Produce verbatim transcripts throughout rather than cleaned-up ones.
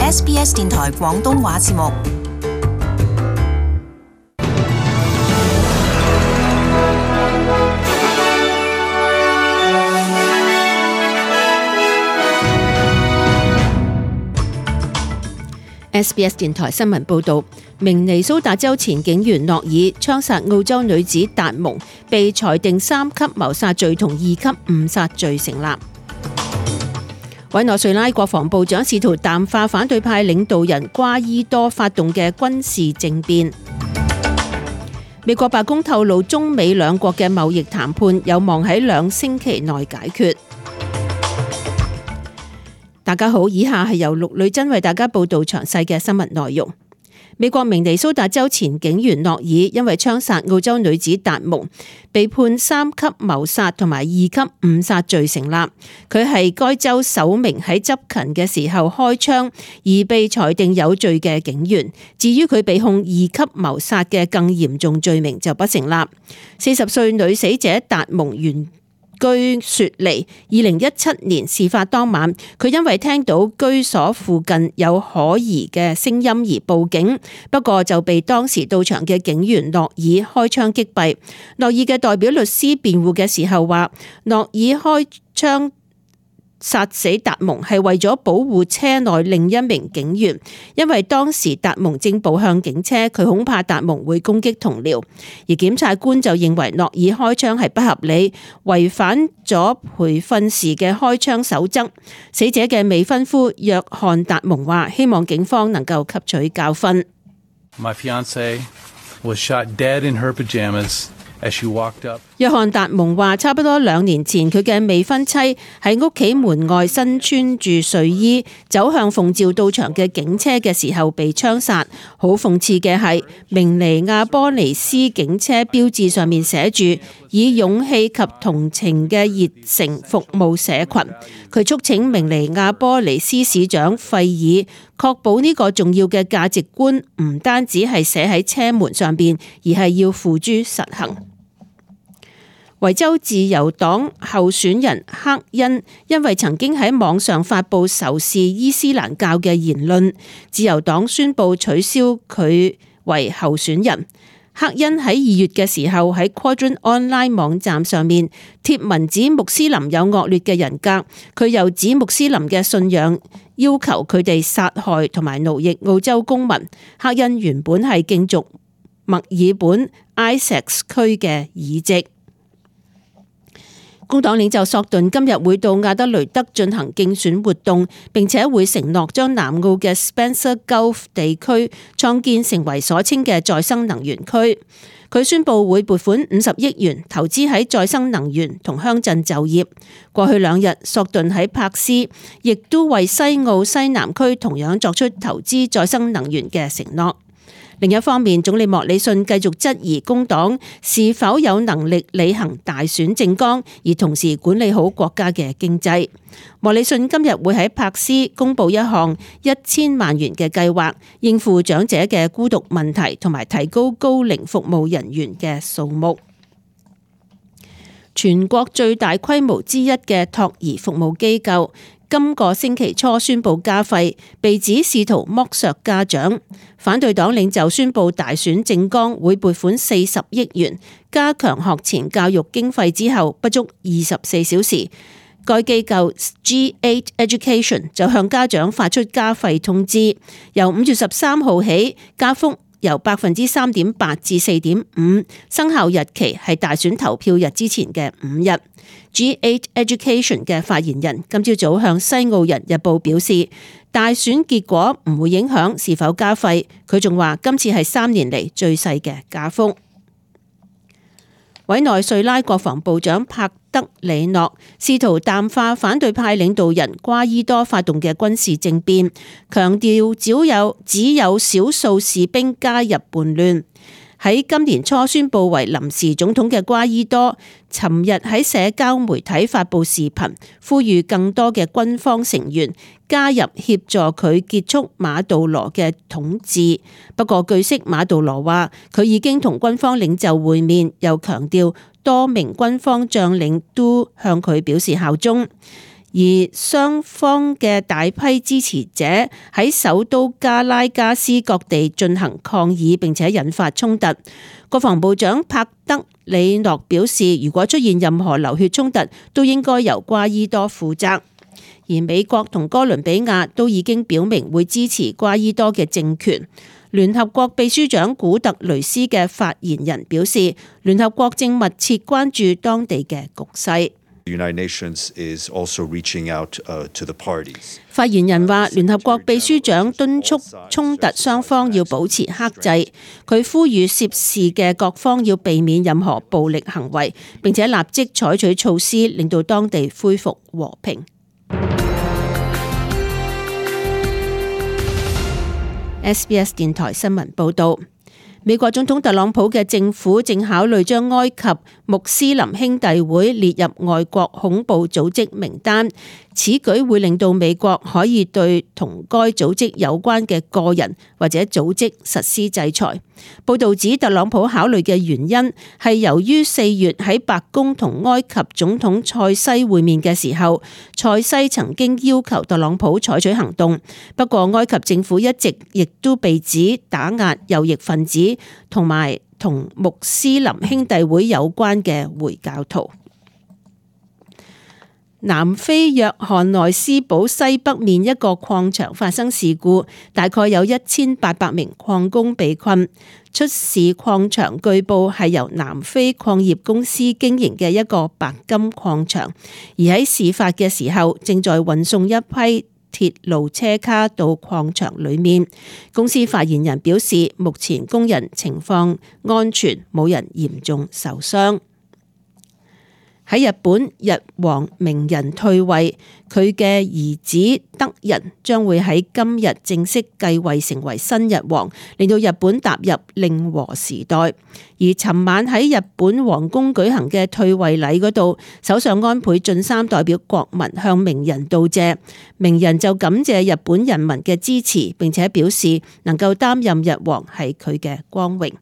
S B S 電台廣東話節目。 S B S 電台新聞報道，明尼蘇達州前警員諾爾槍殺澳洲女子達蒙，被裁定三級謀殺罪同二級誤殺罪成立。委內瑞拉國防部長試圖淡化反對派領導人瓜伊多發動嘅軍事政變。美國白宮透露，中美兩國嘅貿易談判有望喺兩星期內解決。大家好，以下係由陸女真為大家報道詳細嘅新聞內容。美國明尼蘇達州前警員諾爾因為槍殺澳洲女子達蒙，被判三級謀殺同埋二級誤殺罪成立。佢係該州首名喺執勤嘅時候開槍而被裁定有罪嘅警員。至於佢被控二級謀殺嘅更嚴重罪名就不成立。四十歲女死者達蒙原居雪梨，二零一七年事發當晚，佢因為聽到居所附近有可疑嘅聲音而報警，不過就被當時到場嘅警員諾爾開槍擊斃。諾爾嘅代表律師辯護嘅時候話，諾爾開槍殺死達蒙係為咗保護車內另一名警員，因為當時達蒙正步向警車，佢恐怕達蒙會攻擊同僚。而檢察官就認為諾爾開槍係不合理，違反咗培訓時嘅開槍守則。死者嘅未婚夫約翰達蒙話，希望警方能夠吸取教訓。 My fiancée was shot dead in her pajamas as she walked up. 約翰達蒙話，差不多兩年前，佢嘅未婚妻喺屋企門外身穿住睡衣，走向奉召到場嘅警車嘅時候被槍殺。好諷刺嘅係，明尼亞波利斯警車標誌上面寫住以勇氣及同情嘅熱誠服務社群。佢促請明尼亞波利斯市長費爾確保呢個重要嘅價值觀唔單止係寫喺車門上邊，而係要付諸實行。維州自由黨候選人克恩因為曾經喺網上發布仇視伊斯蘭教嘅言論，自由黨宣布取消佢為候選人。克恩喺二月嘅時候喺 Quadrant Online 網站上面貼文指穆斯林有惡劣嘅人格，佢又指穆斯林嘅信仰要求佢哋殺害同埋奴役澳洲公民。克恩原本係競逐墨爾本 Essex 區嘅議席。工黨領袖索頓今日會到亞德雷德進行競選活動，並且會承諾將南澳嘅 Spencer Gulf 地區創建成為所稱嘅再生能源區。佢宣布會撥款五十億元投資喺再生能源同鄉鎮就業。過去兩日，索頓喺柏斯亦都為西澳西南區同樣作出投資再生能源嘅承諾。另一方面，總理莫里遜繼續質疑工黨是否有能力履行大選政綱，而同時管理好國家嘅經濟。莫里遜今日會喺柏斯公布一項一千萬元嘅計劃，應付長者嘅孤獨問題，同埋提高高齡服務人員嘅數目。全國最大規模之一嘅托兒服務機構今個星期初宣布加費，被指試圖剝削家長。反對黨領袖宣布大選政綱會撥款四十億元加強學前教育經費之後，不足二十四小時，該機構 G 八 Education 就向家長發出加費通知，由五月十三號起加幅由百分之三點八至四點五，生效日期係大選投票日之前嘅五日。G 八 Education 嘅發言人今朝早向西澳人日報表示，大選結果唔會影響是否加費。佢仲話今次係三年嚟最細嘅加幅。委內瑞拉國防部長帕德里諾試圖淡化反對派領導人瓜伊多發動嘅軍事政變，強調只有只有少數士兵加入叛亂。喺今年初宣布為臨時總統嘅瓜伊多，尋日喺社交媒體發布視頻，呼籲更多嘅軍方成員加入協助佢結束馬杜羅嘅統治。不過據悉，馬杜羅話佢已經同軍方領袖會面，又強調多名軍方將領都向佢表示效忠。 而雙方嘅大批支持者喺首都加拉加斯各地進行抗議，並且引發衝突。國防部長帕德里諾表示，如果出現任何流血衝突，都應該由瓜伊多負責。而美國同哥倫比亞都已經表明會支持瓜伊多嘅政權。聯合國秘書長古特雷斯嘅發言人表示，聯合國正密切關注當地嘅局勢。發言人話，聯合國秘書長敦促衝突雙方要保持克制，佢呼籲涉事嘅各方要避免任何暴力行為，並且立即採取措施令到當地恢復和平。S B S 電台新聞報道。美國總統特朗普嘅政府正考慮將埃及穆斯林兄弟會列入外國恐怖組織名單，此舉會令到美國可以對同該組織有關嘅個人或者組織實施制裁。報道指特朗普考慮嘅原因係由於四月喺白宮同埃及總統塞西會面嘅時候，塞西曾經要求特朗普採取行動，不過埃及政府一直亦都被指打壓右翼分子同埋同穆斯林兄弟會有關嘅回教徒。南非約翰內斯堡西北面一個礦場發生事故，大概有一千八百名礦工被困。出事礦場據報係由南非礦業公司經營嘅一個白金礦場，而喺事發嘅時候正在運送一批鐵路車卡到礦場裏面。公司發言人表示，目前工人情況安全，冇人嚴重受傷。喺日本，日皇明仁退位，佢嘅兒子德仁將會喺今日正式繼位成為新日皇，令到日本踏入令和時代。而尋晚喺日本皇宮舉行嘅退位禮嗰度，首相安倍晉三代表國民向明仁道謝，明仁就感謝日本人民嘅支持，並且表示能夠擔任日皇係佢嘅光榮。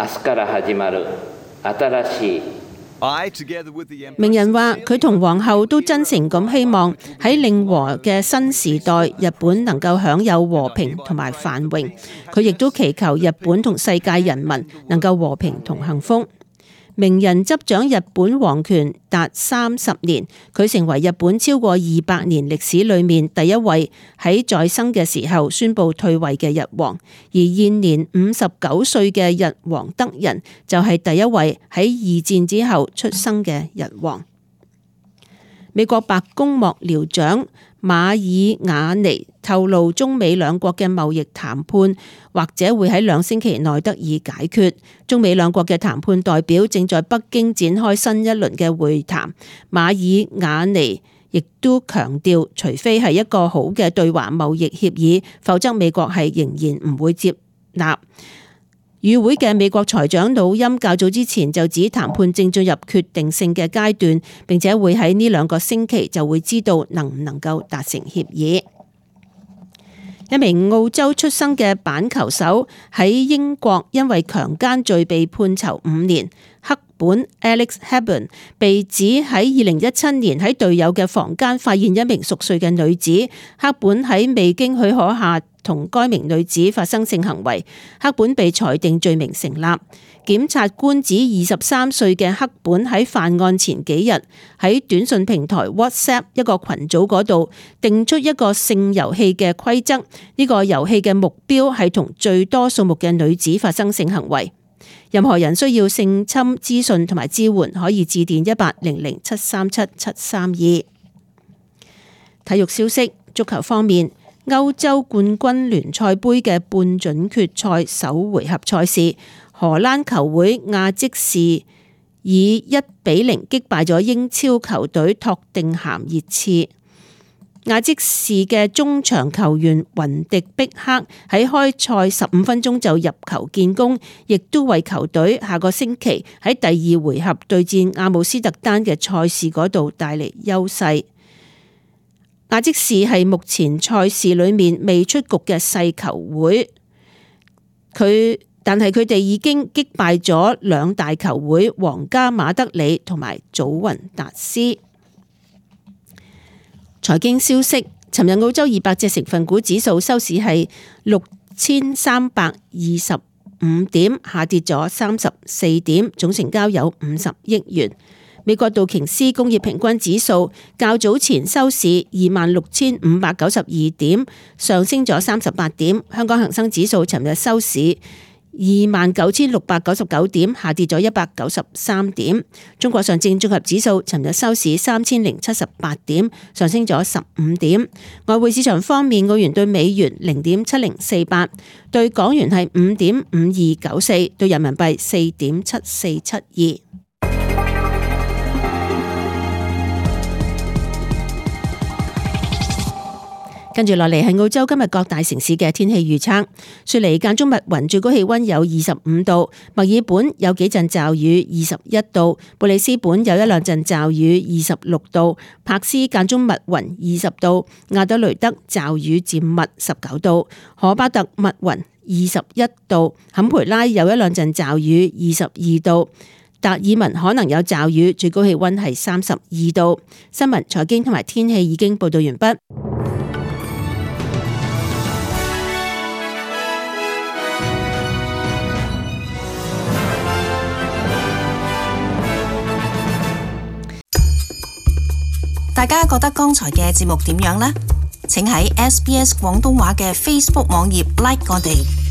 明仁話佢同皇后都真誠咁希望喺令和嘅新時代，日本能夠享有和平同埋繁榮。佢亦都祈求日本同世界人民能夠和平同幸福。明仁執掌日本皇權達三十年，佢成為日本超過二百年歷史裏面第一位喺在生嘅時候宣布退位嘅日皇，而現年五十九歲嘅日皇德仁就係第一位喺二戰之後出生嘅日皇。美國白宮幕僚長馬爾瓦尼透露，中美兩國嘅貿易談判或者會喺兩星期內得以解決。中美兩國嘅談判代表正在北京展開新一輪嘅會談。馬爾瓦尼亦都強調，除非係一個好嘅對華貿易協議，否則美國係仍然唔會接納。與會嘅美國財長努欽較早之前就指談判正進入決定性嘅階段，並且會喺呢兩個星期就會知道能唔能夠達成協議。一名澳洲出生嘅板球手喺英國因為強姦罪被判囚五年。黑本 Alex Hepburn 被指喺二零一七年喺隊友嘅房間發現一名熟睡嘅女子，黑本喺未經許可下同該名女子發生性行為，黑本被裁定罪名成立。檢察官指二十三歲嘅黑本喺犯案前幾日喺短訊平台 WhatsApp 一個群組嗰度定出一個性遊戲嘅規則，呢個遊戲嘅目標係同最多數目嘅女子發生性行為。任何人需要性侵資訊同埋支援，可以致電一八零零七三七七三二。體育消息，足球方面，歐洲冠軍聯賽盃嘅半準決賽首回合賽事，荷蘭球會亞積士以一比零擊敗咗英超球隊托定咸熱刺。亞積士嘅中場球員雲迪碧克喺開賽十五分鐘就入球建功，亦都為球隊下個星期喺第二回合對戰阿姆斯特丹嘅賽事嗰度帶嚟優勢。亞積士係目前賽事裏面未出局嘅細球會，佢但係佢哋已經擊敗咗兩大球會皇家馬德里同埋祖雲達斯。 財經消息，尋日澳洲二百隻成分股指數收市係六千三百二十五點，下跌咗三十四點，總成交有五十億元。美國道瓊斯工業平均指數較早前收市二萬六千五百九十二點，上升咗三十八點。香港恒生指數尋日收市二萬九千六百九十九點，下跌咗一百九十三點。中國上證綜合指數尋日收市三千零七十八點，上升咗十五點。外匯市場方面，澳元對美元零點七零四八，對港元係五點五二九四，對人民幣四點七四七二。跟住落嚟係澳洲今日各大城市嘅天氣預測。雪梨間中密雲，最高氣溫有二十五度；墨爾本有幾陣驟雨，二十一度；布里斯本有一兩陣驟雨，二十六度；柏斯間中密雲，二十度；亞德雷德驟雨漸密，十九度；荷巴特密雲，二十一度；坎培拉有一兩陣驟雨，二十二度；達爾文可能有驟雨，最高氣溫係三十二度。新聞、財經同埋天氣已經報道完畢。 大家覺得剛才嘅節目點樣呢？請喺 S B S 廣東話嘅 Facebook 網頁 like 我哋。